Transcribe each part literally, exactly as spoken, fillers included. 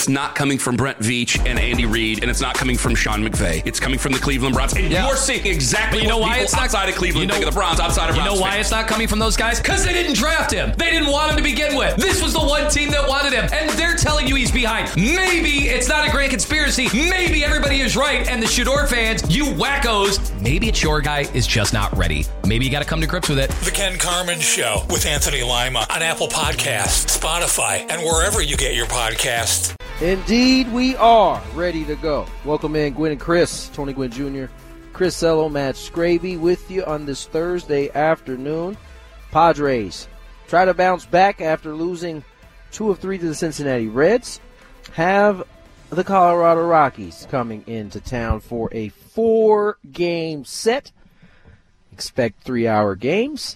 it's not coming from Brent Veach and Andy Reid, and it's not coming from Sean McVay. It's coming from the Cleveland Browns. And yeah. you're seeing exactly but you know what why people it's not, outside of Cleveland you know, think of the Browns, outside of You Browns know why fans. it's not coming from those guys? Because they didn't draft him. They didn't want him to begin with. This was the one team that wanted him, and they're telling you he's behind. Maybe it's not a grand conspiracy. Maybe everybody is right, and the Shador fans, you wackos, maybe it's your guy is just not ready. Maybe you got to come to grips with it. The Ken Carman Show with Anthony Lima on Apple Podcasts, Spotify, and wherever you get your podcasts. Indeed, we are ready to go. Welcome in, Gwynn and Chris, Tony Gwynn Junior, Chris Sello, Matt Scraby with you on this Thursday afternoon. Padres try to bounce back after losing two of three to the Cincinnati Reds. Have the Colorado Rockies coming into town for a four-game set. Expect three-hour games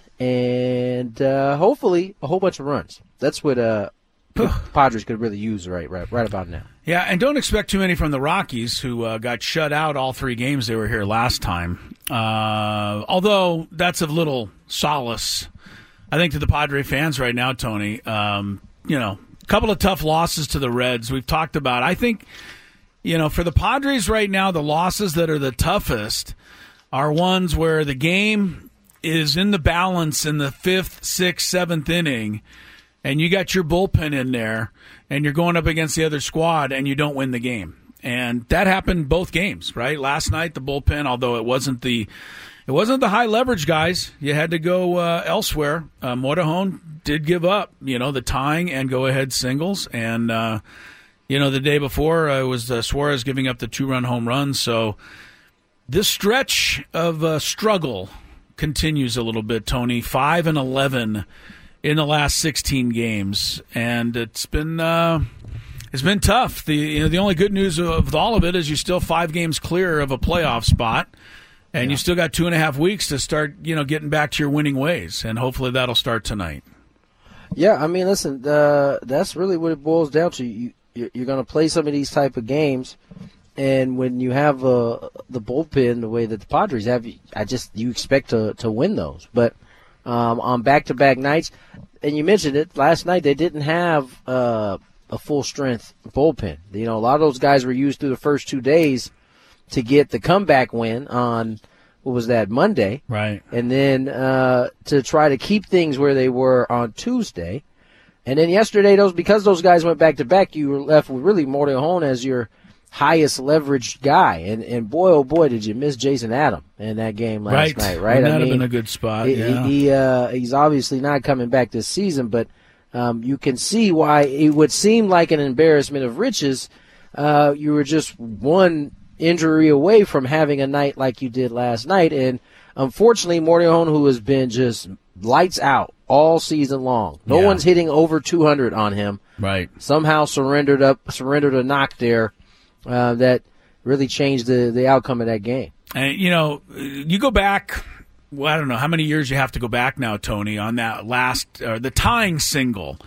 and uh, hopefully a whole bunch of runs. That's what uh, Padres could really use right, right, right about now. Yeah, and don't expect too many from the Rockies, who uh, got shut out all three games they were here last time. Uh, although that's of little solace, I think, to the Padre fans right now, Tony. Um, you know, a couple of tough losses to the Reds we've talked about. I think, you know, for the Padres right now, the losses that are the toughest are ones where the game is in the balance in the fifth, sixth, seventh inning, and you got your bullpen in there, and you're going up against the other squad, and you don't win the game. And that happened both games, right? Last night, the bullpen, although it wasn't the it wasn't the high leverage guys, you had to go uh, elsewhere. Uh, Morejon did give up, you know, the tying and go ahead singles, and uh, you know, the day before uh, it was uh, Suarez giving up the two run home run. So this stretch of uh, struggle continues a little bit, Tony. Five and eleven in the last sixteen games, and it's been uh, it's been tough. The you know the only good news of all of it is you're still five games clear of a playoff spot, and yeah. you still got two and a half weeks to start you know getting back to your winning ways, and hopefully that'll start tonight. Yeah, I mean, listen, uh, that's really what it boils down to. You, you're going to play some of these type of games, and when you have uh, the bullpen the way that the Padres have, I just you expect to to win those, but. Um, on back-to-back nights. And you mentioned it, last night they didn't have uh, a full-strength bullpen. You know, a lot of those guys were used through the first two days to get the comeback win on, what was that, Monday. Right. And then uh, to try to keep things where they were on Tuesday. And then yesterday, those because those guys went back-to-back, you were left with really Morejon as your highest leveraged guy, and and boy oh boy did you miss Jason Adam in that game last right. night, right? That I would mean, have been a good spot. He, yeah. he uh, he's obviously not coming back this season, but um, you can see why it would seem like an embarrassment of riches. Uh, you were just one injury away from having a night like you did last night, and unfortunately, Morejon, who has been just lights out all season long, no yeah. one's hitting over two hundred on him. Right. Somehow surrendered up, surrendered a knock there. Uh, that really changed the, the outcome of that game. And, you know, you go back, well, I don't know how many years you have to go back now, Tony, on that last, uh, the tying single.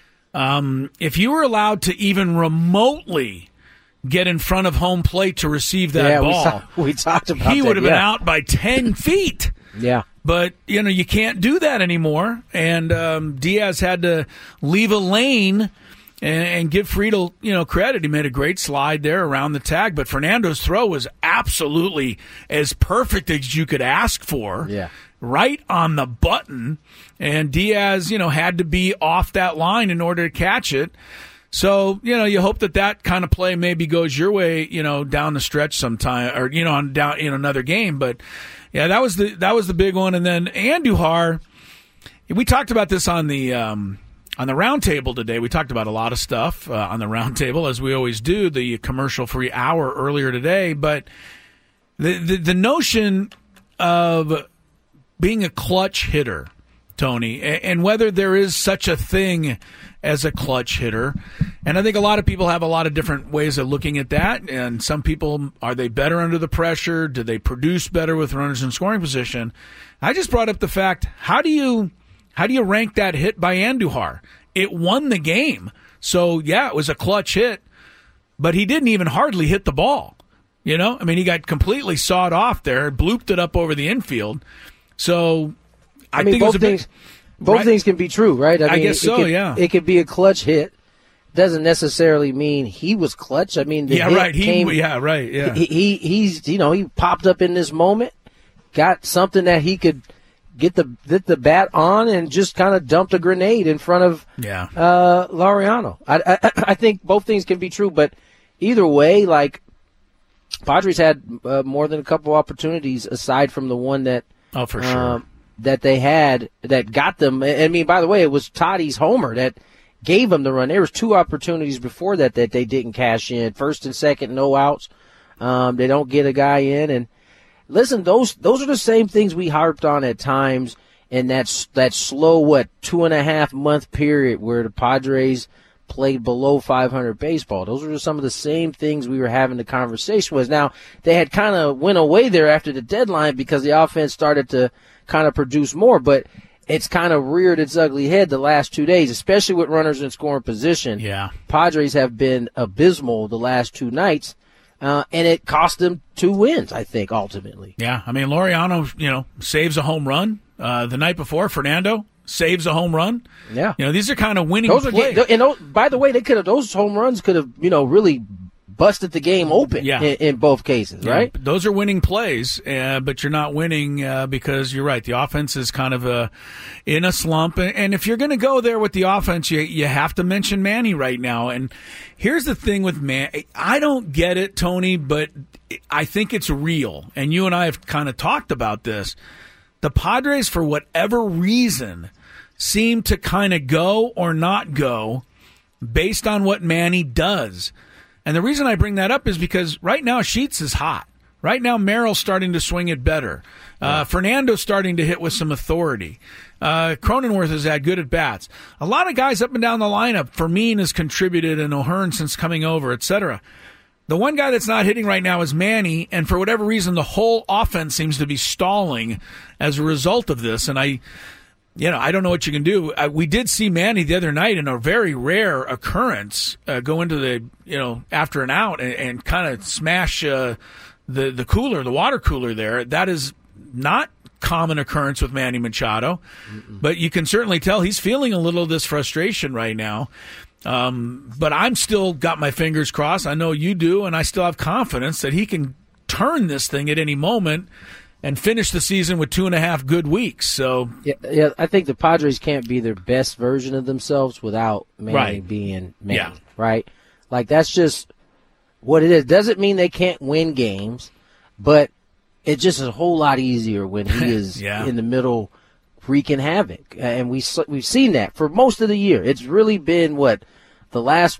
Um, if you were allowed to even remotely get in front of home plate to receive that yeah, ball, we, ta- we talked about he that, would have yeah. been out by ten feet. Yeah. But, you know, you can't do that anymore. And um, Diaz had to leave a lane And, and give Friedel, you know, credit. He made a great slide there around the tag, but Fernando's throw was absolutely as perfect as you could ask for. Yeah. Right on the button. And Diaz, you know, had to be off that line in order to catch it. So, you know, you hope that that kind of play maybe goes your way, you know, down the stretch sometime, or, you know, on down in another game. But, yeah, that was the that was the big one. And then Andujar, we talked about this on the um, – On the roundtable today, we talked about a lot of stuff uh, on the roundtable, as we always do, the commercial-free hour earlier today. But the, the the notion of being a clutch hitter, Tony, and whether there is such a thing as a clutch hitter, and I think a lot of people have a lot of different ways of looking at that. And some people, are they better under the pressure? Do they produce better with runners in scoring position? I just brought up the fact, how do you... How do you rank that hit by Andujar? It won the game. So, yeah, it was a clutch hit, but he didn't even hardly hit the ball. You know? I mean, he got completely sawed off there, blooped it up over the infield. So, I, I mean, think both it was a things, bit, both right? things can be true, right? I, I mean, guess it so, could, yeah. It could be a clutch hit, doesn't necessarily mean he was clutch. I mean, the yeah, hit right. He, came, yeah, right. Yeah, he, he he's you know he popped up in this moment, got something that he could get the get the bat on, and just kind of dumped a grenade in front of yeah. uh, Laureano. I, I I think both things can be true, but either way, like Padres had uh, more than a couple opportunities aside from the one that oh for sure um, that they had that got them. I mean, by the way, it was Toddy's homer that gave them the run. There was two opportunities before that that they didn't cash in. First and second, no outs. Um, they don't get a guy in, and listen, those those are the same things we harped on at times in that that slow what two and a half month period where the Padres played below five hundred baseball. Those are some of the same things we were having the conversation with. Now, they had kind of went away there after the deadline because the offense started to kind of produce more, but it's kind of reared its ugly head the last two days, especially with runners in scoring position. Yeah. Padres have been abysmal the last two nights, uh, and it cost them two wins, I think, ultimately. Yeah, I mean, Laureano, you know, saves a home run. Uh, the night before, Fernando saves a home run. Yeah, you know, these are kind of winning those are plays. Ga- and those, by the way, they could have those home runs could have you know really busted the game open. Yeah. in, in both cases, yeah, right? Those are winning plays, uh, but you're not winning uh, because you're right. The offense is kind of a, in a slump, and if you're going to go there with the offense, you you have to mention Manny right now. And here's the thing with Manny, I don't get it, Tony, but I think it's real. And you and I have kind of talked about this. The Padres, for whatever reason, seem to kind of go or not go based on what Manny does. And the reason I bring that up is because right now Sheets is hot. Right now Merrill's starting to swing it better. Uh, Fernando's starting to hit with some authority. Uh, Cronenworth has had good at-bats. A lot of guys up and down the lineup. Fermin has contributed, and O'Hearn since coming over, et cetera. The one guy that's not hitting right now is Manny, and for whatever reason, the whole offense seems to be stalling as a result of this. And I, you know, I don't know what you can do. I, we did see Manny the other night in a very rare occurrence uh, go into the, you know, after an out and, and kind of smash uh, the the cooler, the water cooler there. That is not common occurrence with Manny Machado, Mm-mm. but you can certainly tell he's feeling a little of this frustration right now. Um, but I'm still got my fingers crossed. I know you do, and I still have confidence that he can turn this thing at any moment and finish the season with two and a half good weeks. So yeah, yeah I think the Padres can't be their best version of themselves without Manny right. being Manny, yeah. right? Like that's just what it is. Doesn't mean they can't win games, but it's just a whole lot easier when he is yeah. in the middle wreaking havoc, and we we've seen that for most of the year. It's really been what the last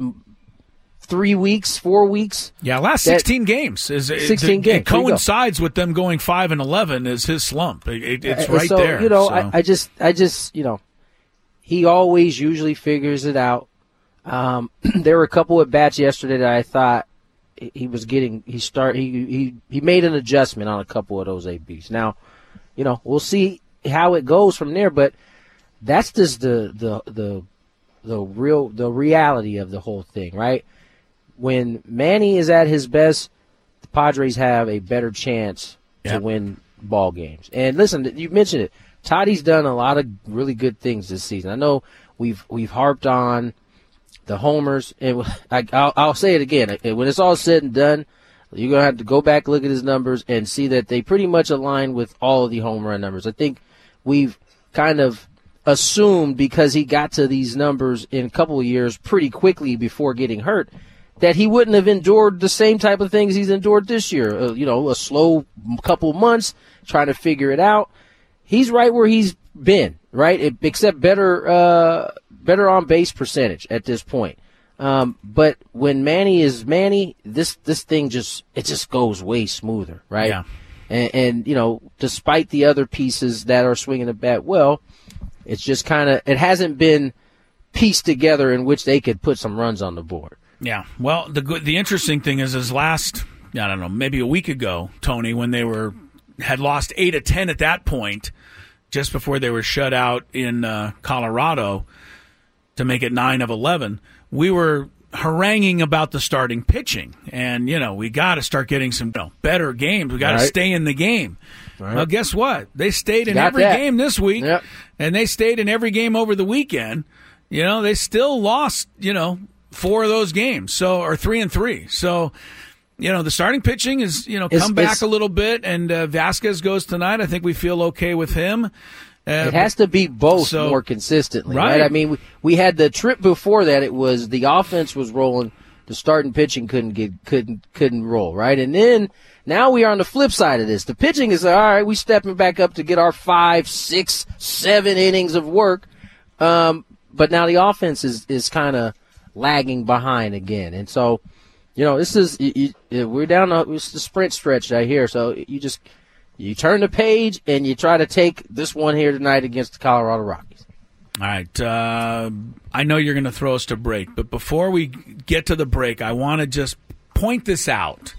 three weeks, four weeks. Yeah, last that, sixteen games is sixteen it, games. It coincides with them going five and eleven. Is his slump? It, it's right so, there. You know, so. I, I just, I just, you know, he always usually figures it out. Um, there were a couple at bats yesterday that I thought he was getting. He start. He he he made an adjustment on a couple of those A Bs. Now, you know, we'll see how it goes from there, but that's just the the the the real the reality of the whole thing, right? When Manny is at his best, the Padres have a better chance yep. to win ball games. And listen, you mentioned it. Toddy's done a lot of really good things this season. I know we've we've harped on the homers, and I, I'll, I'll say it again. When it's all said and done, you're going to have to go back, look at his numbers, and see that they pretty much align with all of the home run numbers. I think we've kind of assumed because he got to these numbers in a couple of years pretty quickly before getting hurt that he wouldn't have endured the same type of things he's endured this year. Uh, you know, a slow couple months trying to figure it out. He's right where he's been, right? It, except better, uh, better on base percentage at this point. Um, but when Manny is Manny, this this thing just it just goes way smoother, right? Yeah. And, and you know, despite the other pieces that are swinging the bat well, it's just kind of it hasn't been pieced together in which they could put some runs on the board. Yeah. Well, the the interesting thing is, is last I don't know maybe a week ago, Tony, when they were had lost eight of ten at that point, just before they were shut out in uh, Colorado to make it nine of eleven. We were haranguing about the starting pitching, and you know we got to start getting some you know, better games. We got to right. stay in the game. Right. Well, guess what? They stayed in every that. game this week, yep. and they stayed in every game over the weekend. You know, they still lost. You know, four of those games, so or three and three. So, you know, the starting pitching is, you know, come it's, back it's, a little bit, and uh, Vasquez goes tonight. I think we feel okay with him. Uh, it has to be both so, more consistently, right. right? I mean, we, we had the trip before that. It was the offense was rolling, the starting pitching couldn't get couldn't couldn't roll, right? And then now we are on the flip side of this. The pitching is all right. We stepping back up to get our five, six, seven innings of work, um, but now the offense is is kind of lagging behind again, and so. You know, this is you, you, we're down a, it's the sprint stretch right here. So you just you turn the page and you try to take this one here tonight against the Colorado Rockies. All right, uh, I know you're going to throw us to break, but before we get to the break, I want to just point this out.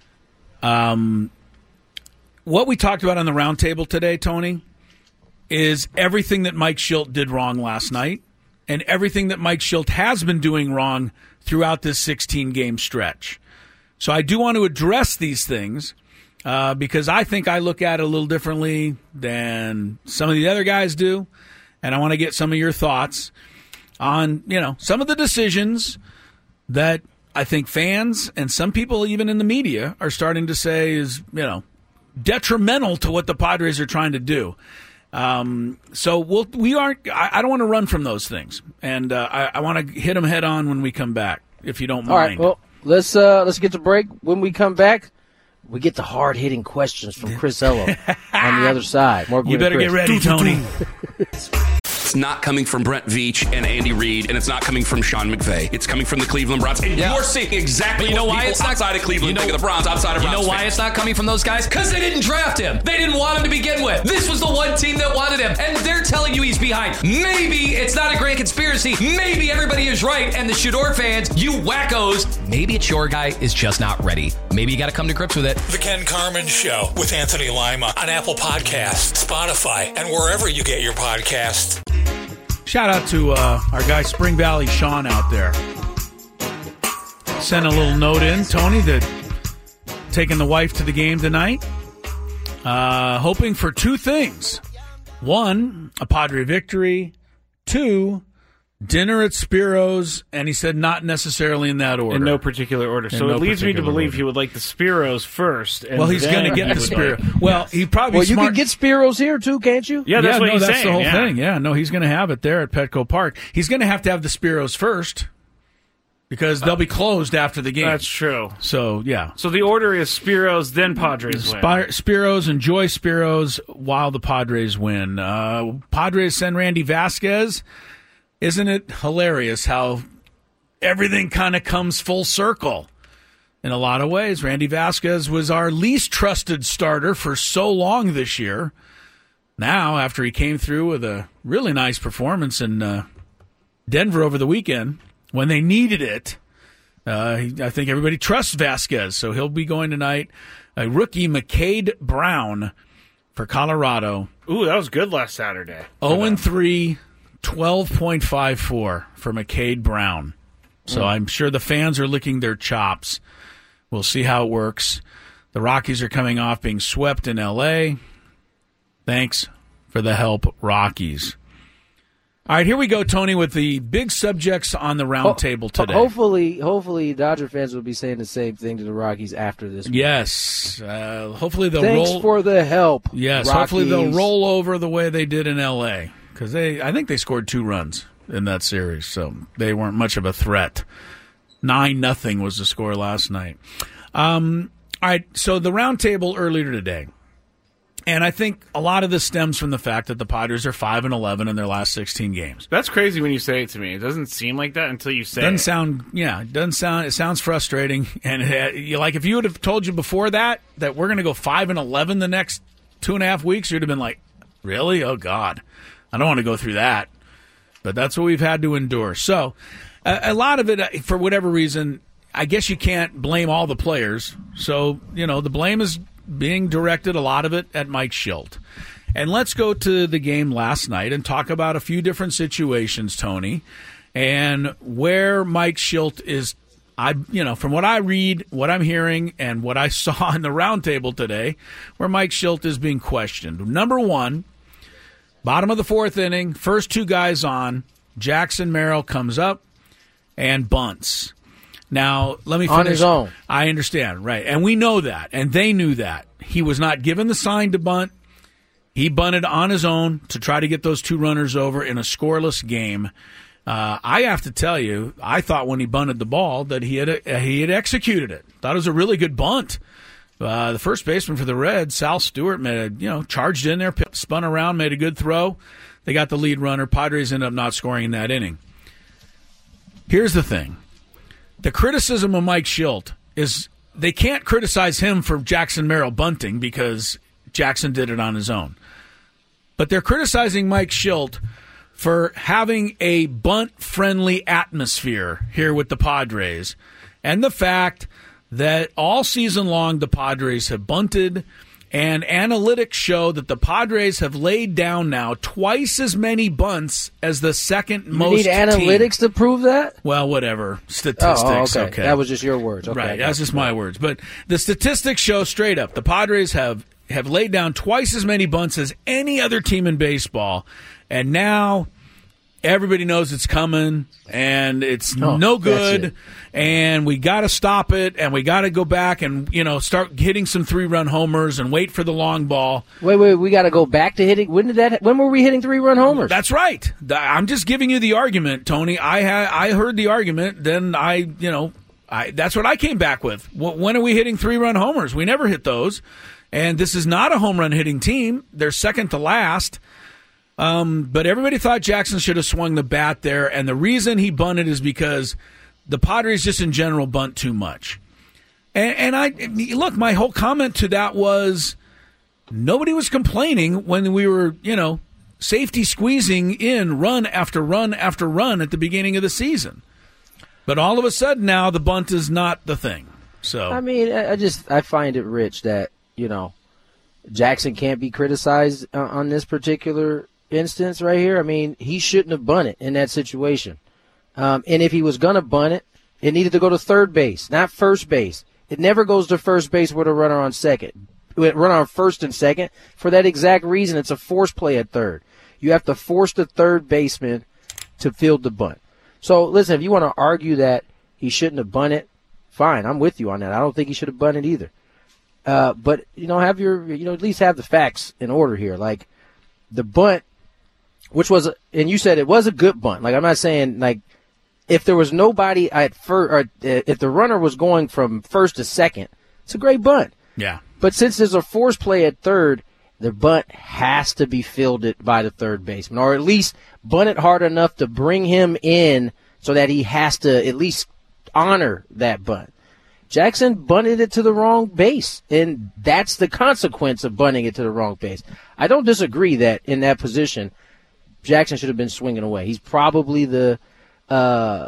Um, what we talked about on the roundtable today, Tony, is everything that Mike Shildt did wrong last night, and everything that Mike Shildt has been doing wrong throughout this sixteen-game stretch. So I do want to address these things uh, because I think I look at it a little differently than some of the other guys do, and I want to get some of your thoughts on, you know, some of the decisions that I think fans and some people even in the media are starting to say is, you know, detrimental to what the Padres are trying to do. Um, so we'll, we aren't, I, I don't want to run from those things. And, uh, I, I want to hit them head on when we come back, if you don't mind. All right. Well, let's, uh, let's get to break. When we come back, we get the hard hitting questions from Chris Ello on the other side. More you better get ready, Tony. It's not coming from Brent Veach and Andy Reid, and it's not coming from Sean McVay. It's coming from the Cleveland Browns. And yeah. you're seeing exactly you know what why people it's not, outside of Cleveland you know, think of the Browns outside of You Browns know why fans. it's not coming from those guys? Because they didn't draft him. They didn't want him to begin with. This was the one team that wanted him, and they're telling you he's behind. Maybe it's not a grand conspiracy. Maybe everybody is right, and the Shador fans, you wackos, maybe it's your guy is just not ready. Maybe you got to come to grips with it. The Ken Carman Show with Anthony Lima on Apple Podcasts, Spotify, and wherever you get your podcasts. Shout out to uh, our guy Spring Valley Sean out there. Sent a little note in, Tony, that taking the wife to the game tonight, uh, hoping for two things. One, a Padre victory. Two, dinner at Spiro's, and he said not necessarily in that order. In no particular order. In so no it leads me to believe order. he would like the Spiro's first. And well, he's going to get the Spiro. Like, well, he probably Well, you smart. can get Spiro's here too, can't you? Yeah, that's yeah, what no, he's that's saying. the whole yeah. thing. Yeah, no, he's going to have it there at Petco Park. He's going to have to have the Spiro's first because they'll be closed after the game. That's true. So, yeah. So the order is Spiro's, then Padres win. Spir- Spiro's, enjoy Spiro's while the Padres win. Uh, Padres send Randy Vasquez. Isn't it hilarious how everything kind of comes full circle in a lot of ways? Randy Vasquez was our least trusted starter for so long this year. Now, after he came through with a really nice performance in uh, Denver over the weekend, when they needed it, uh, I think everybody trusts Vasquez, so he'll be going tonight. A rookie, McCade Brown, for Colorado. Ooh, that was good last Saturday. oh and three. twelve point five four for McCade Brown. So mm. I'm sure the fans are licking their chops. We'll see how it works. The Rockies are coming off being swept in L A. Thanks for the help, Rockies. All right, here we go, Tony, with the big subjects on the round Ho- table today. Hopefully, hopefully Dodger fans will be saying the same thing to the Rockies after this. Yes. Uh, hopefully they'll Thanks roll. for the help, Yes, Rockies. Hopefully they'll roll over the way they did in L A. Because they, I think they scored two runs in that series, so they weren't much of a threat. Nine nothing was the score last night. Um, all right, so the round table earlier today, and I think a lot of this stems from the fact that the Padres are five and eleven in their last sixteen games. That's crazy when you say it to me. It doesn't seem like that until you say doesn't it. Sound, yeah, it doesn't sound. It sounds frustrating, and it, you like if you would have told you before that that we're going to go five and eleven the next two and a half weeks, you'd have been like, really? Oh God. I don't want to go through that, but that's what we've had to endure. So a, a lot of it, for whatever reason, I guess you can't blame all the players. So, you know, the blame is being directed, a lot of it, at Mike Shildt. And let's go to the game last night and talk about a few different situations, Tony, and where Mike Shildt is, I, you know, from what I read, what I'm hearing, and what I saw in the roundtable today, where Mike Shildt is being questioned. Number one, bottom of the fourth inning, first two guys on, Jackson Merrill comes up, and bunts. Now, let me finish. On his own. I understand, right. And we know that, and they knew that. He was not given the sign to bunt. He bunted on his own to try to get those two runners over in a scoreless game. Uh, I have to tell you, I thought when he bunted the ball that he had uh, he had executed it. Thought it was a really good bunt. Uh, the first baseman for the Reds, Sal Stewart, made a, you know, charged in there, spun around, made a good throw. They got the lead runner. Padres ended up not scoring in that inning. Here's the thing. The criticism of Mike Shildt is they can't criticize him for Jackson Merrill bunting because Jackson did it on his own. But they're criticizing Mike Shildt for having a bunt-friendly atmosphere here with the Padres and the fact that all season long the Padres have bunted, and analytics show that the Padres have laid down now twice as many bunts as the second you most need analytics team. to prove that? Well, whatever. Statistics. Oh, okay. okay. That was just your words. Okay, right, that's just my words. But the statistics show straight up the Padres have, have laid down twice as many bunts as any other team in baseball, and now everybody knows it's coming, and it's oh, no good, it. and we got to stop it, and we got to go back and, you know, start hitting some three-run homers and wait for the long ball. Wait, wait, we got to go back to hitting. When did that? When were we hitting three-run homers? That's right. I'm just giving you the argument, Tony. I ha- I heard the argument, then I, you know, I that's what I came back with. When are we hitting three-run homers? We never hit those, and this is not a home run hitting team. They're second to last. Um, but everybody thought Jackson should have swung the bat there, and the reason he bunted is because the Padres just in general bunt too much. And, and I look, my whole comment to that was nobody was complaining when we were, you know, safety squeezing in run after run after run at the beginning of the season. But all of a sudden now the bunt is not the thing. So I mean, I just I find it rich that, you know, Jackson can't be criticized uh, on this particular instance right here. I mean, he shouldn't have bunted in that situation. Um, and if he was going to bunt it, it needed to go to third base, not first base. It never goes to first base with a runner on second. With runner on first and second. For that exact reason, it's a force play at third. You have to force the third baseman to field the bunt. So, listen, if you want to argue that he shouldn't have bunted, fine, I'm with you on that. I don't think he should have bunted either. Uh, but, you know, have your, you know, at least have the facts in order here. Like, the bunt, which was, and you said it was a good bunt. Like, I'm not saying, like, if there was nobody at first, or if the runner was going from first to second, it's a great bunt. Yeah. But since there's a force play at third, the bunt has to be fielded by the third baseman, or at least bunt it hard enough to bring him in so that he has to at least honor that bunt. Jackson bunted it to the wrong base, and that's the consequence of bunting it to the wrong base. I don't disagree that in that position, Jackson should have been swinging away. He's probably the, uh,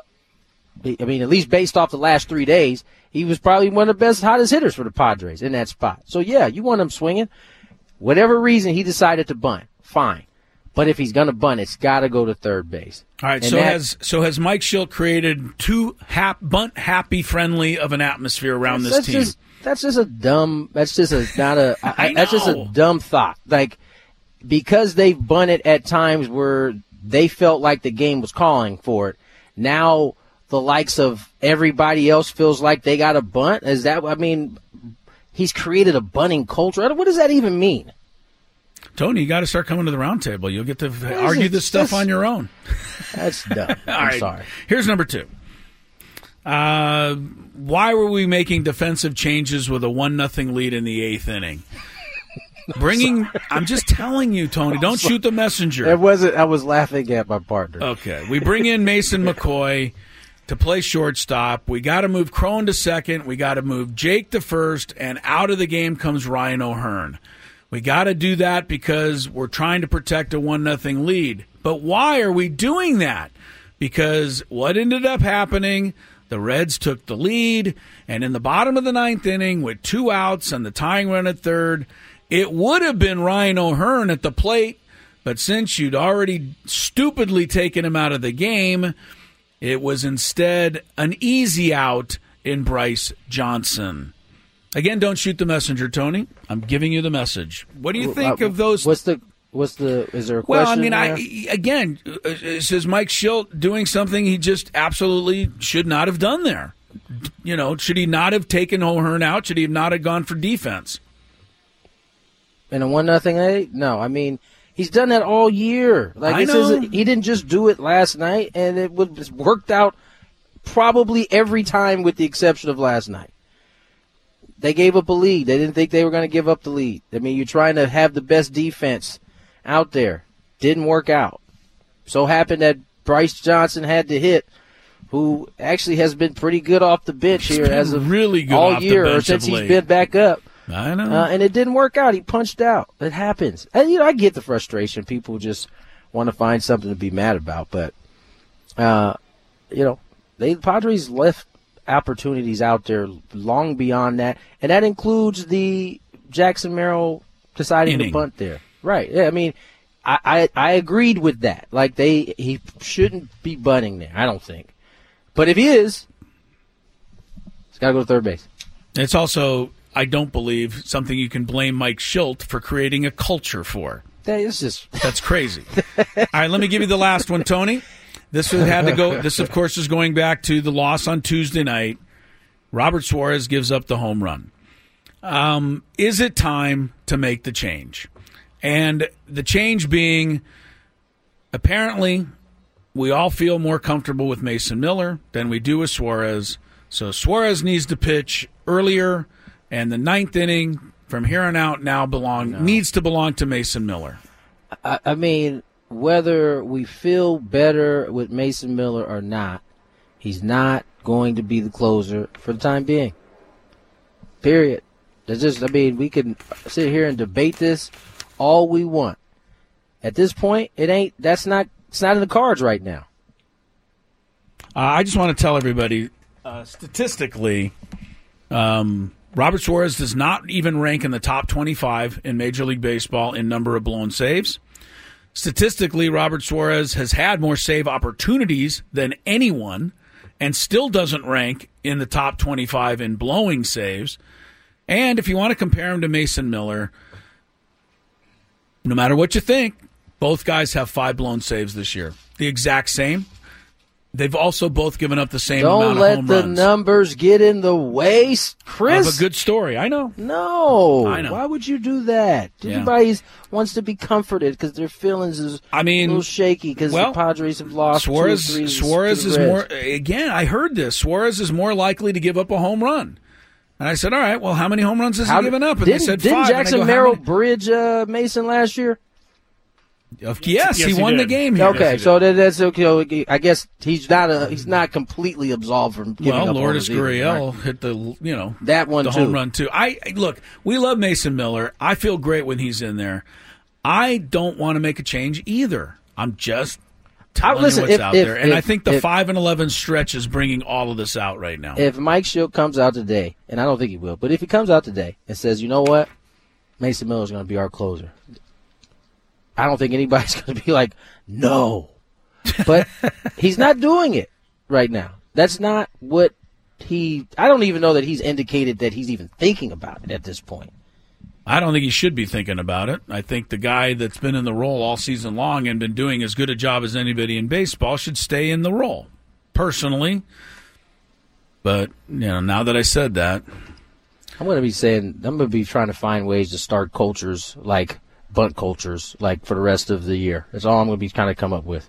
I mean, at least based off the last three days, he was probably one of the best, hottest hitters for the Padres in that spot. So, yeah, you want him swinging. Whatever reason he decided to bunt, fine. But if he's going to bunt, it's got to go to third base. All right, and so that, has so has Mike Shildt created too hap, bunt happy friendly of an atmosphere around this that's team? Just, that's just a dumb. That's just a not a. I, I that's just a dumb thought. Like, because they've bunted at times where they felt like the game was calling for it. Now the likes of everybody else feels like they got a bunt. Is that? I mean, he's created a bunting culture. What does that even mean? Tony, you got to start coming to the round table. You'll get to what argue this stuff this? on your own. That's dumb. I'm All right. sorry. Here's number two. Uh, why were we making defensive changes with a one nothing lead in the eighth inning? Bringing, I'm just telling you, Tony. Don't shoot the messenger. It wasn't. I was laughing at my partner. Okay, we bring in Mason McCoy to play shortstop. We got to move Crone to second. We got to move Jake to first, and out of the game comes Ryan O'Hearn. We got to do that because we're trying to protect a one nothing lead. But why are we doing that? Because what ended up happening, the Reds took the lead, and in the bottom of the ninth inning with two outs and the tying run at third, it would have been Ryan O'Hearn at the plate, but since you'd already stupidly taken him out of the game, it was instead an easy out in Bryce Johnson. Again, don't shoot the messenger, Tony. I'm giving you the message. What do you think uh, of those? What's the What's the? Is there a question? Well, I mean, there? I again, it says Mike Shildt doing something he just absolutely should not have done there. You know, should he not have taken O'Hearn out? Should he not have gone for defense? In a one nothing A? No, I mean he's done that all year. Like I this know. Isn't, he didn't just do it last night, and it was worked out probably every time with the exception of last night. They gave up a lead. They didn't think they were going to give up the lead. I mean, you're trying to have the best defense out there. Didn't work out. So happened that Bryce Johnson had to hit, who actually has been pretty good off the bench He's here been as of really good all off the year, bench or since of he's late. been back up. I know. Uh, and it didn't work out. He punched out. It happens. And, you know, I get the frustration. People just want to find something to be mad about. But, uh, you know, they, the Padres left opportunities out there long beyond that. And that includes the Jackson Merrill deciding Inning. to bunt there. Right. Yeah, I mean, I, I, I agreed with that. Like, they he shouldn't be bunting there, I don't think. But if he is, he's got to go to third base. It's also, I don't believe, something you can blame Mike Shildt for creating a culture for. That is just That's crazy. All right, let me give you the last one, Tony. This had to go. This, of course, is going back to the loss on Tuesday night. Robert Suarez gives up the home run. Um, is it time to make the change? And the change being, apparently, we all feel more comfortable with Mason Miller than we do with Suarez. So Suarez needs to pitch earlier, and the ninth inning from here on out now belong No. needs to belong to Mason Miller. I, I mean, whether we feel better with Mason Miller or not, he's not going to be the closer for the time being. Period. That's just, I mean, we can sit here and debate this all we want. At this point, it ain't. That's not. It's not in the cards right now. Uh, I just want to tell everybody, uh, statistically, um, Robert Suarez does not even rank in the top twenty-five in Major League Baseball in number of blown saves. Statistically, Robert Suarez has had more save opportunities than anyone and still doesn't rank in the top twenty-five in blowing saves. And if you want to compare him to Mason Miller, no matter what you think, both guys have five blown saves this year. The exact same. They've also both given up the same Don't amount of let home the runs. numbers get in the way, Chris. Of a good story. I know. No. I know. Why would you do that? Yeah. Everybody wants to be comforted because their feelings is I mean, a little shaky because well, the Padres have lost Suarez, two or three Suarez to is the more, Reds. again, I heard this. Suarez is more likely to give up a home run. And I said, all right, well, how many home runs has How he given up? And didn't, they said didn't five. Jackson and I go, Merrill how many? bridge uh, Mason last year? Yes, Yes, he, he won the did. game here. Okay, Yes, he so that, that's okay. I guess he's not a he's not completely absolved from giving Well, up Lourdes homers either, Gurriel right? hit the, you know, That one the too. home run too. I look, we love Mason Miller. I feel great when he's in there. I don't want to make a change either. I'm just telling I- listen, you what's if- out if- there, and if- I think the if- five and eleven stretch is bringing all of this out right now. If Mike Shildt comes out today, and I don't think he will, but if he comes out today and says, you know what, Mason Miller's going to be our closer, I don't think anybody's going to be like, no. But he's not doing it right now. That's not what he – I don't even know that he's indicated that he's even thinking about it at this point. I don't think he should be thinking about it. I think the guy that's been in the role all season long and been doing as good a job as anybody in baseball should stay in the role, personally. But, you know, now that I said that, I'm going to be saying – I'm going to be trying to find ways to start cultures like bunt cultures like for the rest of the year. That's all I'm going to be trying to come up with.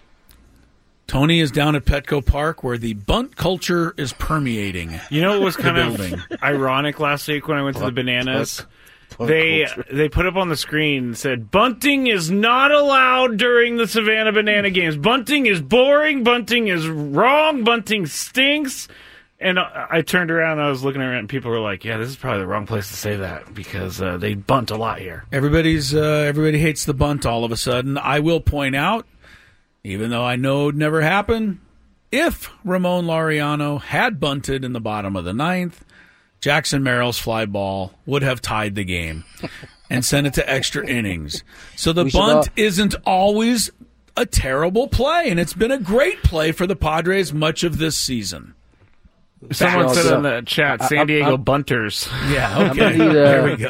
Tony is down at Petco Park where the bunt culture is permeating. You know what was kind The of building. ironic last week when I went to the Bananas? Bunt They culture. they put up on the screen said bunting is not allowed during the Savannah Banana games. Bunting is boring. Bunting is wrong. Bunting stinks. And I, I turned around and I was looking around and people were like, "Yeah, this is probably the wrong place to say that because uh, they bunt a lot here." Everybody's uh, everybody hates the bunt all of a sudden. I will point out, even though I know it would never happen, if Ramon Laureano had bunted in the bottom of the ninth, Jackson Merrill's fly ball would have tied the game and sent it to extra innings. So the We should bunt all- isn't always a terrible play, and it's been a great play for the Padres much of this season. Someone Well, said so- in the chat, I- San I- Diego I- Bunters. Yeah, I'm okay. gonna need, uh, there we go.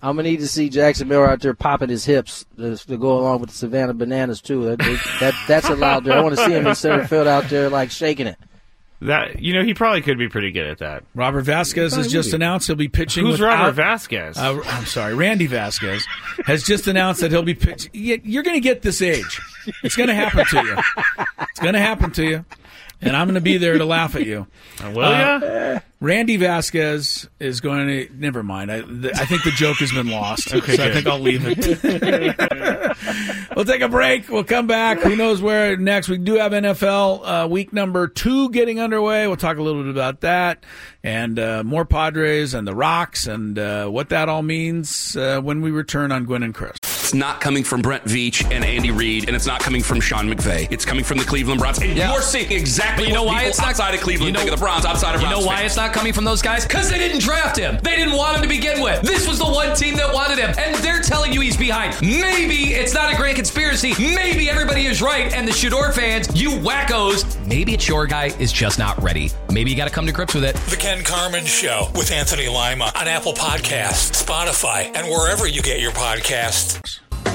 I'm gonna need to see Jackson Miller out there popping his hips to, to go along with the Savannah Bananas too. That, that that's allowed there. I want to see him in center field out there like shaking it. That you know, he probably could be pretty good at that. Robert Vasquez has just announced he'll be pitching. Who's without, Robert Vasquez? Uh, I'm sorry, Randy Vasquez has just announced that he'll be pitching. You're going to get this age. It's going to happen to you. It's going to happen to you. And I'm going to be there to laugh at you. Uh, will ya? Uh, Randy Vasquez is going to. Never mind. I, the, I think the joke has been lost. Okay, so good. I think I'll leave it. We'll take a break. We'll come back. Who knows where next? We do have N F L uh, week number two getting underway. We'll talk a little bit about that and uh, more Padres and the Rocks and uh, what that all means uh, when we return on Gwynn and Chris. It's not coming from Brent Veach and Andy Reid, and it's not coming from Sean McVay. It's coming from the Cleveland Browns. And yeah. you're seeing exactly you know what why people it's not, outside of Cleveland you know, think of the Browns, outside of You Browns know why fans. it's not coming from those guys? Because they didn't draft him. They didn't want him to begin with. This was the one team that wanted him, and they're telling you he's behind. Maybe it's not a grand conspiracy. Maybe everybody is right, and the Shador fans, you wackos, maybe it's your guy is just not ready. Maybe you got to come to grips with it. The Ken Carman Show with Anthony Lima on Apple Podcasts, Spotify, and wherever you get your podcasts.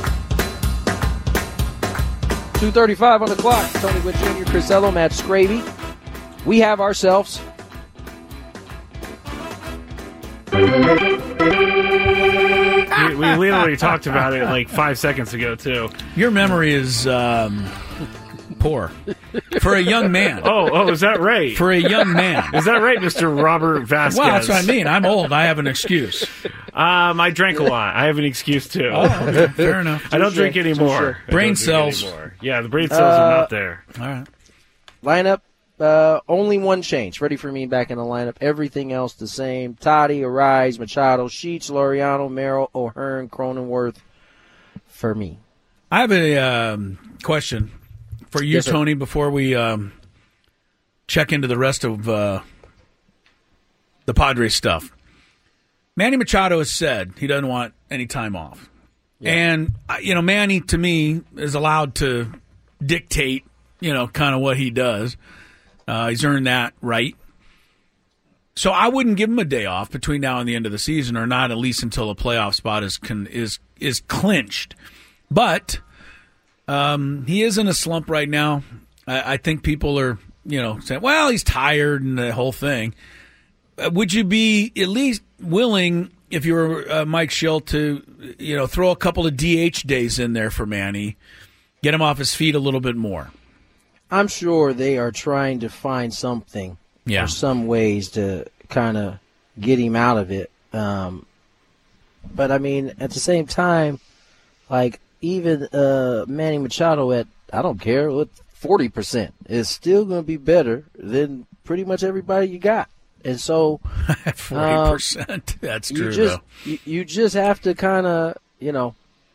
two thirty-five on the clock. Tony Gwynn Junior, Chris Ello, Matt Scravey. We have ourselves we, we literally talked about it like five seconds ago, too. Your memory is um, poor. For a young man. Oh, oh, is that right? For a young man. Is that right, Mister Robert Vasquez? Well, that's what I mean. I'm old. I have an excuse. Um, I drank a lot. I have an excuse, too. Oh, okay. Fair enough. I don't drink anymore. Brain don't cells. drink anymore. Yeah, the brain cells Uh, are not there. All right. lineup. Uh, only one change. Freddie Fermin back in the lineup. Everything else the same. Toddy, Arise, Machado, Sheets, Laureano, Merrill, O'Hearn, Cronenworth, Fermin. I have a um, question for you, Yes, sir. Tony, before we um, check into the rest of uh, the Padres stuff. Manny Machado has said he doesn't want any time off. Yeah. And, uh, you know, Manny, to me, is allowed to dictate, you know, kind of what he does. Uh, he's earned that right. So I wouldn't give him a day off between now and the end of the season, or not at least until a playoff spot is con- is is clinched. But um, he is in a slump right now. I, I think people are, you know, saying, well, he's tired and the whole thing. Uh, would you be at least willing, if you were uh, Mike Schill, to, you know, throw a couple of D H days in there for Manny, get him off his feet a little bit more? I'm sure they are trying to find something Yeah. or some ways to kind of get him out of it. Um, but, I mean, at the same time, like, even uh, Manny Machado at, I don't care, what, forty percent is still going to be better than pretty much everybody you got. And so forty percent. Um, That's true, you just, though. You, you just have to kind of, you know,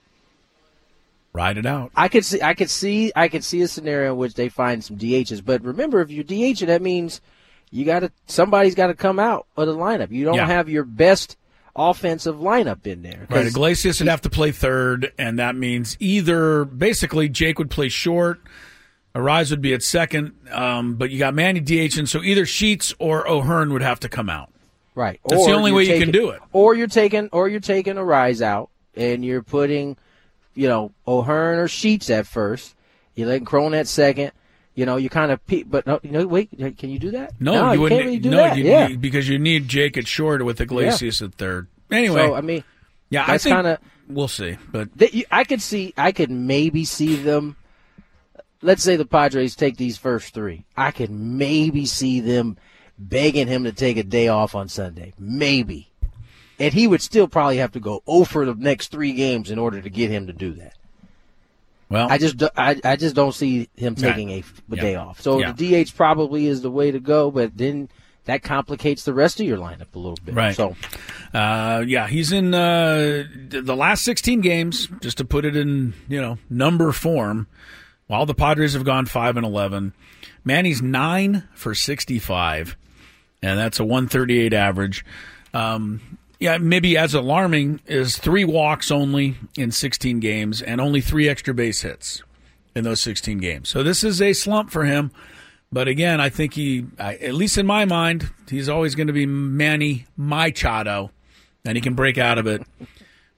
ride it out. I could see, I could see, I could see a scenario in which they find some D Hs. But remember, if you're DHing, that means you got to somebody's got to come out of the lineup. You don't Yeah. have your best offensive lineup in there. Right, Iglesias would have to play third, and that means either basically Jake would play short, Arise would be at second, um, but you got Manny DHing, so either Sheets or O'Hearn would have to come out. Right, That's or the only you're way taking, you can do it. Or you're taking, or you're taking Arise out, and you're putting, you know, O'Hearn or Sheets at first. You're letting Crone at second. You know, you kind of, pe- but no, you know, wait, can you do that? No, no you, you wouldn't. can't really do no, that. you Yeah. need, because you need Jake at short with Iglesias at third. Anyway, So I mean, yeah, I that's think kinda- we'll see. But They, you- I could see, I could maybe see them. Let's say the Padres take these first three. I could maybe see them begging him to take a day off on Sunday. Maybe. And he would still probably have to go over the next three games in order to get him to do that. well, I just, do- I, I just don't see him Right. taking a, a Yeah. day off. So Yeah. the D H probably is the way to go, but then that complicates the rest of your lineup a little bit. Right. So Uh, yeah, he's in uh, the last sixteen games, just to put it in, you know, number form, while the Padres have gone five and eleven. Manny's nine for sixty-five, and that's a one thirty-eight average. Um, yeah, maybe as alarming is three walks only in sixteen games and only three extra base hits in those sixteen games. So this is a slump for him. But again, I think he, I, at least in my mind, he's always going to be Manny Machado, and he can break out of it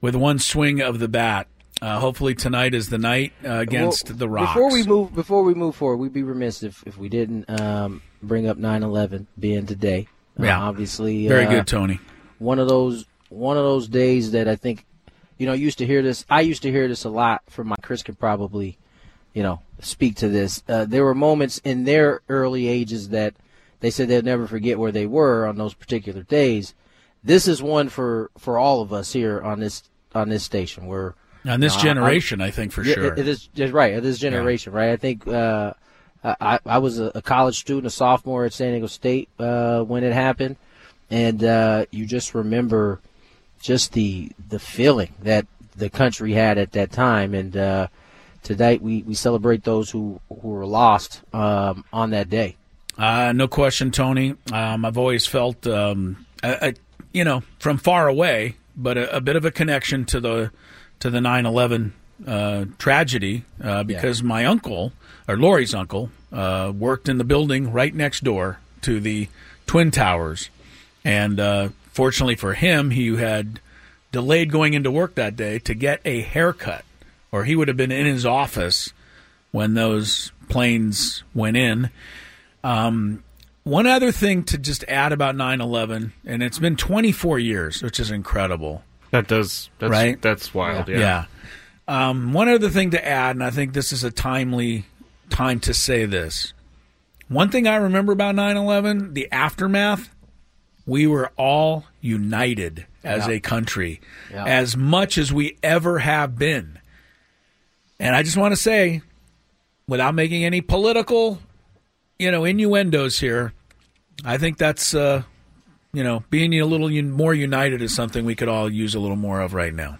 with one swing of the bat. Uh, hopefully tonight is the night uh, against well, the Rocks. Before we move, before we move forward, we'd be remiss if, if we didn't um, bring up nine eleven being today. Uh, yeah, obviously, very uh, good, Tony. One of those, one of those days that I think, you know, used to hear this. I used to hear this a lot from my. Chris can probably, you know, speak to this. Uh, there were moments in their early ages that they said they'd never forget where they were on those particular days. This is one for, for all of us here on this on this station where. On this uh, generation, I, I think for yeah, sure. It, it is just right. This generation, yeah. right? I think uh, I, I was a, a college student, a sophomore at San Diego State uh, when it happened, and uh, you just remember just the the feeling that the country had at that time. And uh, tonight we, we celebrate those who, who were lost um, on that day. Uh, no question, Tony. Um, I've always felt, um, a, a, you know, from far away, but a, a bit of a connection to the to the nine eleven uh, tragedy uh, because yeah. my uncle, or Lori's uncle, uh, worked in the building right next door to the Twin Towers. And uh, fortunately for him, he had delayed going into work that day to get a haircut, or he would have been in his office when those planes went in. Um, one other thing to just add about nine eleven, and it's been twenty-four years, which is incredible. That does, that's, right? That's wild, yeah. Yeah. yeah. Um, one other thing to add, and I think this is a timely time to say this. One thing I remember about nine eleven, the aftermath, we were all united as yeah. a country, yeah. as much as we ever have been. And I just want to say, without making any political, you know, innuendos here, I think that's... Uh, You know, being a little un- more united is something we could all use a little more of right now.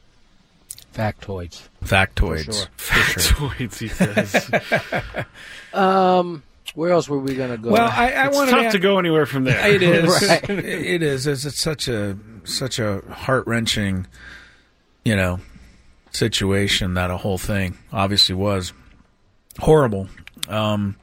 Factoids. Factoids. For sure. Factoids, he says. um, where else were we going to go? Well, I, I it's want tough to go anywhere from there. It is. right. It is. It's, it's such a such a heart wrenching, you know, situation. That a whole thing obviously was horrible. Um,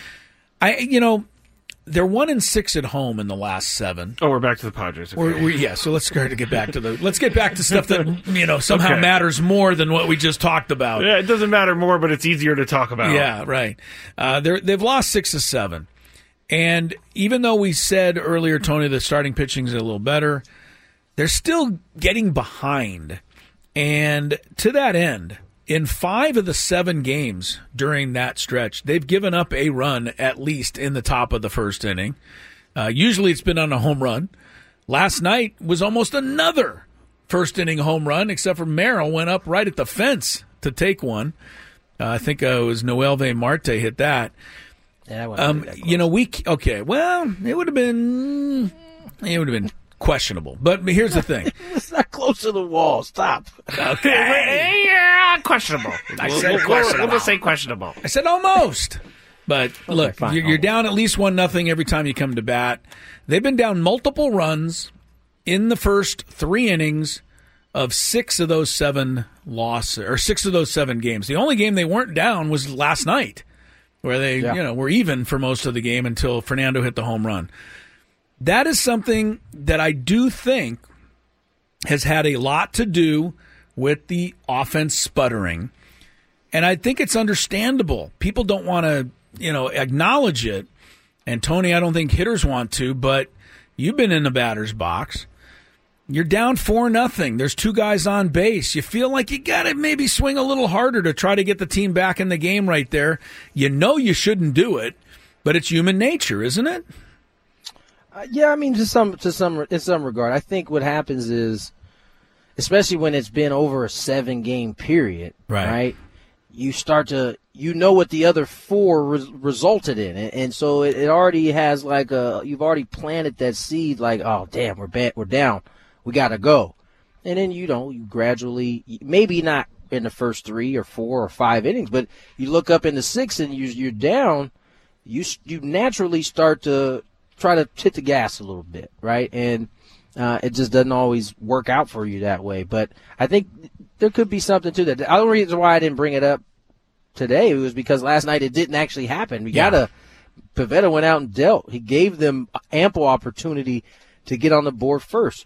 I you know. They're one and six at home in the last seven. Oh, we're back to the Padres. Okay. We're, we're, yeah, so let's start to get back to the. Let's get back to stuff that you know somehow okay. matters more than what we just talked about. Yeah, it doesn't matter more, but it's easier to talk about. Yeah, right. Uh, they're they've lost six of seven, and even though we said earlier, Tony, the starting pitching is a little better, they're still getting behind, and to that end. In five of the seven games during that stretch, they've given up a run at least in the top of the first inning. Uh, usually it's been on a home run. Last night was almost another first inning home run, except for Merrill went up right at the fence to take one. Uh, I think uh, it was Noelvi Marte hit that. Yeah, um, that you know, we okay. Well, it would have been. It would have been. Questionable, but here's the thing: it's not close to the wall. Stop. Okay, yeah, questionable. I we'll, said we'll, questionable. We'll just say questionable. I said almost, but okay, look, fine, you're, you're down at least one nothing every time you come to bat. They've been down multiple runs in the first three innings of six of those seven losses, or six of those seven games. The only game they weren't down was last night, where they yeah. you know were even for most of the game until Fernando hit the home run. That is something that I do think has had a lot to do with the offense sputtering. And I think it's understandable. People don't want to, you know, acknowledge it. And, Tony, I don't think hitters want to, but you've been in the batter's box. You're down four nothing. There's two guys on base. You feel like you got to maybe swing a little harder to try to get the team back in the game right there. You know you shouldn't do it, but it's human nature, isn't it? Uh, yeah, I mean, to some, to some, in some regard, I think what happens is, especially when it's been over a seven-game period, right. right? You start to, you know what the other four res- resulted in, and, and so it, it already has like a, you've already planted that seed, like, oh damn, we're bad, we're down, we gotta go, and then you know, you gradually, maybe not in the first three or four or five innings, but you look up in the sixth and you, you're down, you you naturally start to try to hit the gas a little bit, right? And uh, it just doesn't always work out for you that way. But I think there could be something to that. The only reason why I didn't bring it up today was because last night it didn't actually happen. We yeah. gotta. Pivetta went out and dealt. He gave them ample opportunity to get on the board first.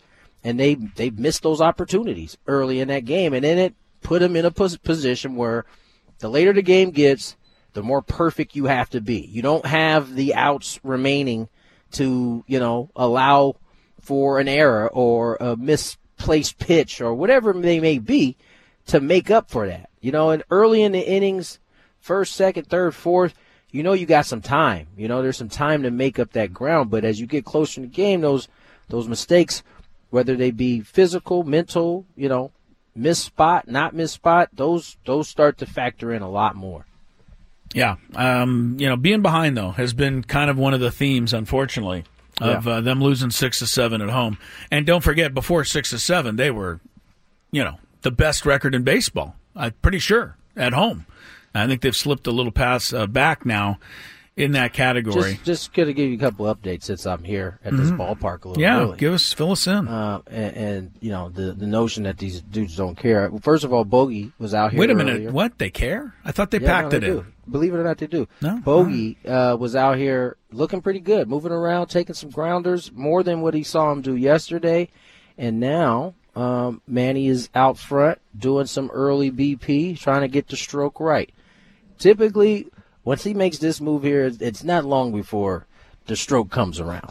and they they missed those opportunities early in that game, and then it put them in a pos- position where the later the game gets, the more perfect you have to be. You don't have the outs remaining to, you know, allow for an error or a misplaced pitch or whatever they may be to make up for that. You know, and early in the innings, first, second, third, fourth, you know you got some time. You know, there's some time to make up that ground. But as you get closer in the game, those those mistakes, whether they be physical, mental, you know, miss spot, not miss spot, those those start to factor in a lot more. Yeah. Um, you know, being behind, though, has been kind of one of the themes, unfortunately, of yeah. uh, them losing six to seven at home. And don't forget, before six to seven, they were, you know, the best record in baseball. I'm pretty sure, at home. I think they've slipped a little pass uh, back now in that category. Just, just going to give you a couple updates since I'm here at this mm-hmm. ballpark a little yeah, early. Yeah, give us, fill us in. Uh, and, and, you know, the, the notion that these dudes don't care. First of all, Bogey was out here Wait a minute. earlier. What? They care? I thought they yeah, packed no, it they in. Do. Believe it or not, they do. No? Bogey uh, was out here looking pretty good, moving around, taking some grounders, more than what he saw him do yesterday. And now um, Manny is out front doing some early B P, trying to get the stroke right. Typically, once he makes this move here, it's not long before the stroke comes around.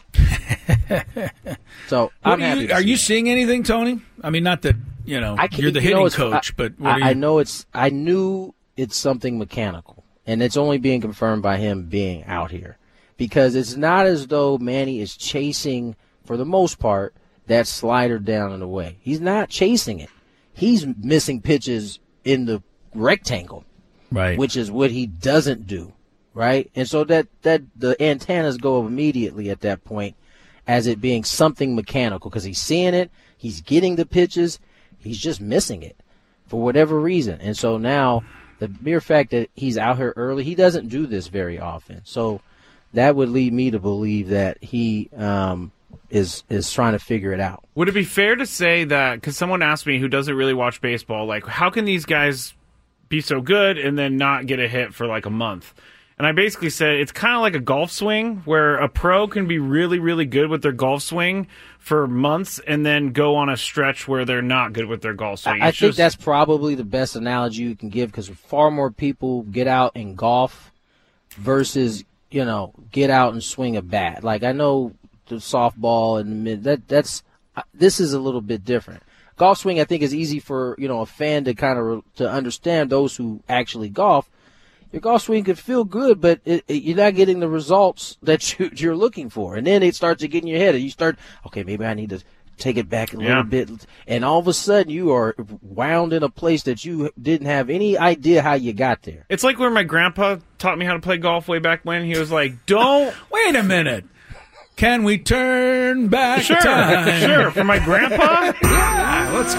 So I'm you, happy. To are see you that. seeing anything, Tony? I mean, not that you know I can, you're the you hitting know, coach, I, but what I, are you... I know it's. I knew it's something mechanical, and it's only being confirmed by him being out here, because it's not as though Manny is chasing, for the most part, that slider down and away. He's not chasing it. He's missing pitches in the rectangle. Right. Which is what he doesn't do, right? And so that, that the antennas go up immediately at that point as it being something mechanical, because he's seeing it, he's getting the pitches, he's just missing it for whatever reason. And so now the mere fact that he's out here early, he doesn't do this very often. So that would lead me to believe that he um, is is trying to figure it out. Would it be fair to say that, because someone asked me who doesn't really watch baseball, like, how can these guys be so good and then not get a hit for like a month? And I basically said it's kind of like a golf swing, where a pro can be really, really good with their golf swing for months and then go on a stretch where they're not good with their golf swing. I, I it's think just... that's probably the best analogy you can give, because far more people get out and golf versus, you know, get out and swing a bat. Like, I know the softball and the mid, that that's this is a little bit different. Golf swing, I think, is easy for, you know, a fan to kind of to understand, those who actually golf. Your golf swing could feel good, but it, it, you're not getting the results that you, you're looking for. And then it starts to get in your head, and you start, okay, maybe I need to take it back a yeah. little bit. And all of a sudden, you are wound in a place that you didn't have any idea how you got there. It's like when my grandpa taught me how to play golf way back when. He was like, don't... Wait a minute. Can we turn back sure, time? Sure, for my grandpa? Yeah, let's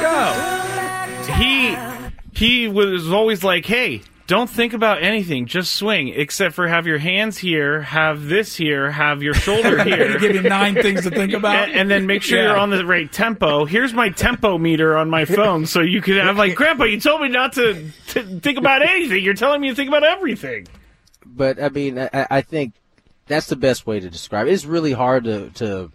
go. He he was always like, hey, don't think about anything, just swing, except for have your hands here, have this here, have your shoulder here. Give you nine things to think about. And, and then make sure yeah. you're on the right tempo. Here's my tempo meter on my phone, so you can have, like, Grandpa, you told me not to, to think about anything. You're telling me to think about everything. But, I mean, I, I think that's the best way to describe it. It's really hard to, to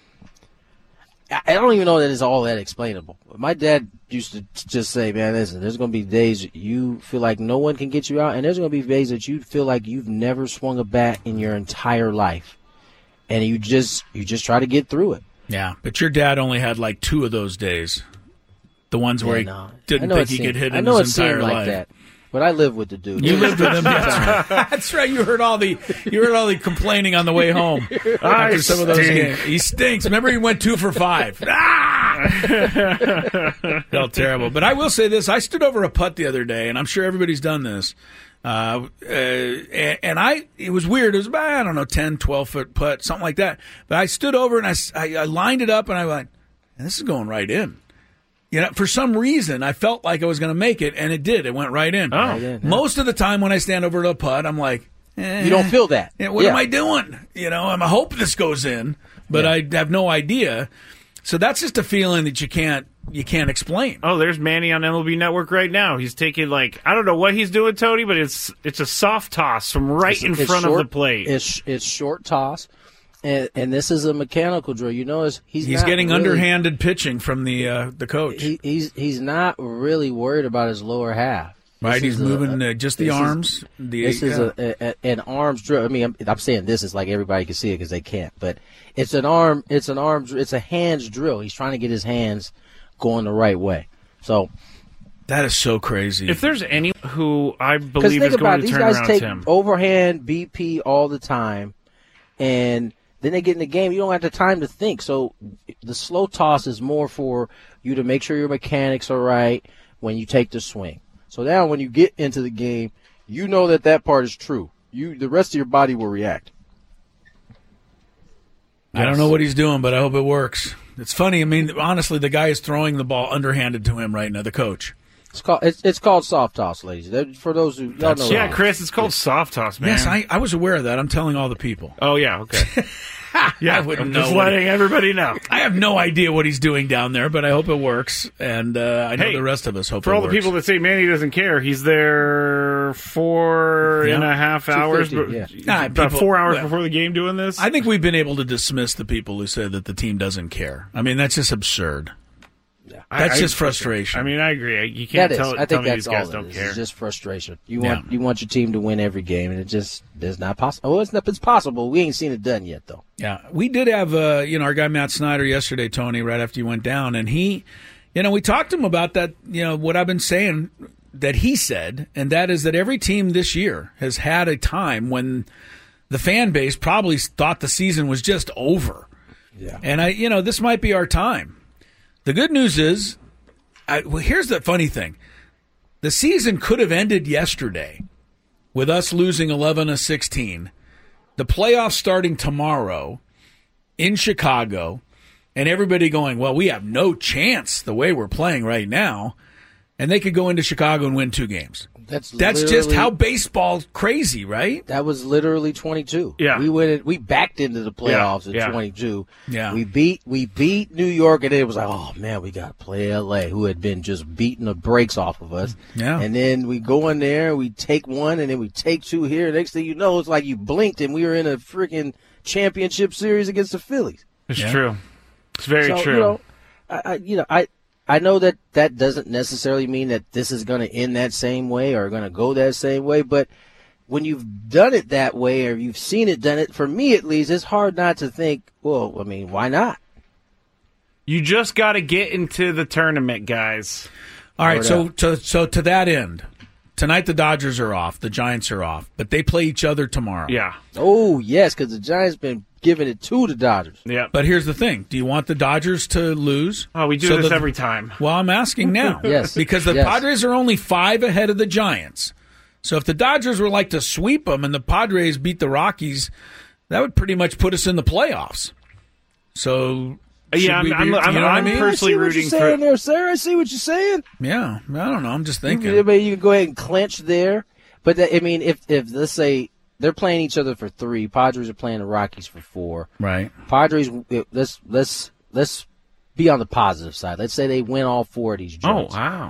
– I don't even know that it's all that explainable. My dad used to just say, man, listen, there's going to be days you feel like no one can get you out, and there's going to be days that you feel like you've never swung a bat in your entire life, and you just you just try to get through it. Yeah, but your dad only had like two of those days, the ones where yeah, no. he didn't think he seemed, could hit I in know his it entire seemed like life. that. But I live with the dude. You lived with him. That's right. That's right. You heard all the you heard all the complaining on the way home after some of those games. He stinks. Remember, he went two for five. Ah! Felt terrible. But I will say this: I stood over a putt the other day, and I'm sure everybody's done this. Uh, uh, and I, it was weird. It was about, I don't know, ten, twelve foot putt, something like that. But I stood over and I, I, I lined it up, and I went, "This is going right in." You know, for some reason, I felt like I was going to make it, and it did. It went right in. Oh. Right in, yeah. Most of the time when I stand over to a putt, I'm like, eh, you don't feel that. Yeah, what yeah. am I doing? You know, I'm, I hope this goes in, but yeah. I have no idea. So that's just a feeling that you can't you can't explain. Oh, there's Manny on M L B Network right now. He's taking, like, I don't know what he's doing, Tony, but it's it's a soft toss from right it's, in it's front short, of the plate. It's it's short toss. And, and this is a mechanical drill. You notice he's he's not getting really, underhanded pitching from the uh, the coach. He, he's he's not really worried about his lower half. Right, this he's moving a, uh, just the arms. Is, the, this yeah. is a, a, an arms drill. I mean, I'm, I'm saying this is like everybody can see it because they can't, but it's an arm. It's an arm. It's a hands drill. He's trying to get his hands going the right way. So that is so crazy. If there's any who I believe think is about going it, to these turn guys around take Tim, overhand B P all the time, and then they get in the game. You don't have the time to think. So the slow toss is more for you to make sure your mechanics are right when you take the swing. So now when you get into the game, you know that that part is true. You, the rest of your body will react. I don't know what he's doing, but I hope it works. It's funny. I mean, honestly, the guy is throwing the ball underhanded to him right now, the coach. It's called it's, it's called soft toss, ladies. That, for those who don't know. Yeah, Chris, it's called soft toss, man. Yes, I, I was aware of that. I'm telling all the people. Oh, yeah, okay. Yeah, I wouldn't I'm know just what letting he- everybody know. I have no idea what he's doing down there, but I hope it works, and uh, I know Hey, the rest of us hope For it all works. the people that say Manny doesn't care, he's there four Yeah. and a half hours, two fifty, but- yeah. Nah, about people- four hours well, before the game doing this. I think we've been able to dismiss the people who say that the team doesn't care. I mean, that's just absurd. That's I- just I- frustration. I mean, I agree. You can't That is. tell, I tell think me that's these guys all don't it is. care. It's just frustration. You Yeah. want you want your team to win every game, and it just is not possible. Well, it's not. It's possible. We ain't seen it done yet, though. Yeah, we did have uh, you know our guy Matt Snyder yesterday, Tony, right after you went down, and he, you know, we talked to him about that. You know what I've been saying that he said, and that is that every team this year has had a time when the fan base probably thought the season was just over. Yeah. And I, you know, this might be our time. The good news is, I, well, here's the funny thing: the season could have ended yesterday with us losing eleven of sixteen. The playoffs starting tomorrow in Chicago, and everybody going, well, we have no chance the way we're playing right now, and they could go into Chicago and win two games. That's That's just literally- how baseball's crazy, right? That was literally twenty-two. Yeah. we went. We backed into the playoffs Yeah, at yeah. twenty-two. Yeah. we beat we beat New York, and it was like, oh man, we got to play L A, who had been just beating the brakes off of us. Yeah. and then we go in there, we take one, and then we take two here. Next thing you know, it's like you blinked, and we were in a freaking championship series against the Phillies. It's Yeah. true. It's very so, true. You know, I, I you know I. I know that that doesn't necessarily mean that this is going to end that same way or going to go that same way, but when you've done it that way or you've seen it done it, for me at least, it's hard not to think, well, I mean, why not? You just got to get into the tournament, guys. All right, Word so up. to, so to that end, tonight the Dodgers are off, the Giants are off, but they play each other tomorrow. Yeah. Oh, yes, because the Giants been giving it to the Dodgers. Yeah. But here's the thing: do you want the Dodgers to lose? Oh, we do So this the- every time. Well, I'm asking now. Yes. Because the Yes. Padres are only five ahead of the Giants. So if the Dodgers were like to sweep them and the Padres beat the Rockies, that would pretty much put us in the playoffs. So should Yeah, I'm- we be- I'm- you know I'm- what I I'm mean? pers- I see what rooting you're for- saying there, sir. I see what you're saying. Yeah, I don't know. I'm just I thinking. mean, you can go ahead and clinch there. But, that, I mean, if, if let's say they're playing each other for three, Padres are playing the Rockies for four. Right. Padres, let's let's let's be on the positive side. Let's say they win all four of these Oh, joints. wow.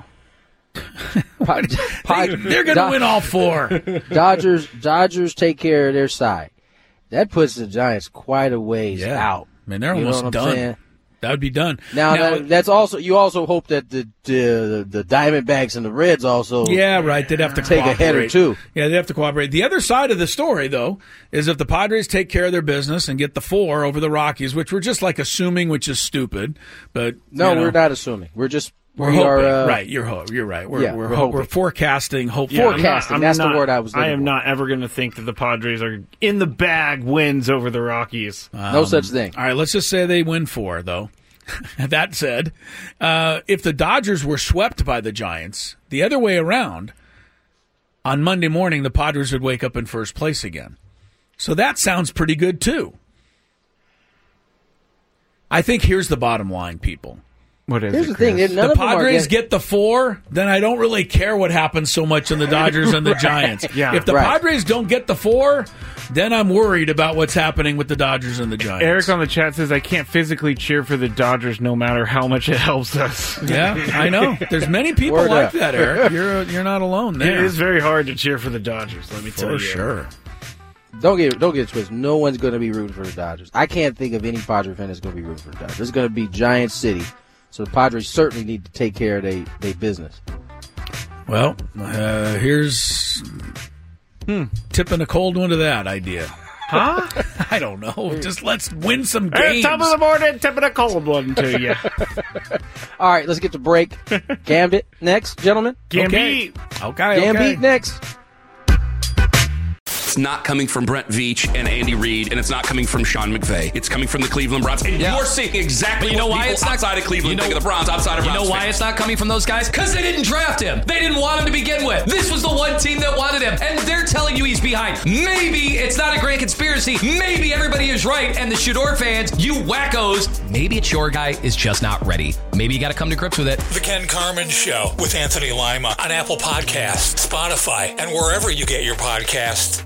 Pod, Pod, They're going to Do- win all four. Dodgers Dodgers take care of their side. That puts the Giants quite a ways Yeah. out. I mean, they're You know almost what I'm done. saying? That would be done. Now, that, that's also you also hope that the the, the Diamondbacks and the Reds also Yeah, right. They'd have to take a head or cooperate. two. Yeah, they have to cooperate. The other side of the story, though, is if the Padres take care of their business and get the four over the Rockies, which we're just like assuming, which is stupid. But No, you know, we're not assuming. We're just We're we hoping. are, uh, right, you're ho- you're right. We're yeah, we're, we're ho- we're hoping. forecasting. Hopefully, Yeah, I'm not- Forecasting, I'm that's the not- word I was I looking am for. not ever going to think that the Padres are in the bag wins over the Rockies. No such thing. All right, let's just say they win four, though. That said, uh, if the Dodgers were swept by the Giants, the other way around, on Monday morning, the Padres would wake up in first place again. So that sounds pretty good, too. I think here's the bottom line, people. What is Here's it, the thing: Chris? none the of them are Padres getting- get the four, then I don't really care what happens so much in the Dodgers and the Giants. Yeah. If the Right. Padres don't get the four, then I'm worried about what's happening with the Dodgers and the Giants. Eric on the chat says, I can't physically cheer for the Dodgers no matter how much it helps us. Yeah, I know. There's many people Word like up. that, Eric. You're you're not alone there. It is very hard to cheer for the Dodgers, let me tell for you. sure. don't get don't get it twisted. No one's going to be rooting for the Dodgers. I can't think of any Padre fan that's going to be rooting for the Dodgers. It's going to be Giant City, so the Padres certainly need to take care of their their business. Well, uh, here's hmm, tipping a cold one to that idea. Huh? I don't know. Just let's win some Hey, games. top of the morning, tipping a cold one to you. All right, let's get to break. Gambit next, gentlemen. Gambit. Okay, Gambit okay. next. It's not coming from Brent Veach and Andy Reid, and it's not coming from Sean McVay. It's coming from the Cleveland Browns. And Yeah. you're seeing exactly But you know what why people it's not- outside of Cleveland you know- think of the Browns, outside of You Browns know why fans. it's not coming from those guys? Because they didn't draft him. They didn't want him to begin with. This was the one team that wanted him, and they're telling you he's behind. Maybe it's not a grand conspiracy. Maybe everybody is right, and the Shador fans, you wackos, maybe it's your guy is just not ready. Maybe you got to come to grips with it. The Ken Carmen Show with Anthony Lima on Apple Podcasts, Spotify, and wherever you get your podcasts.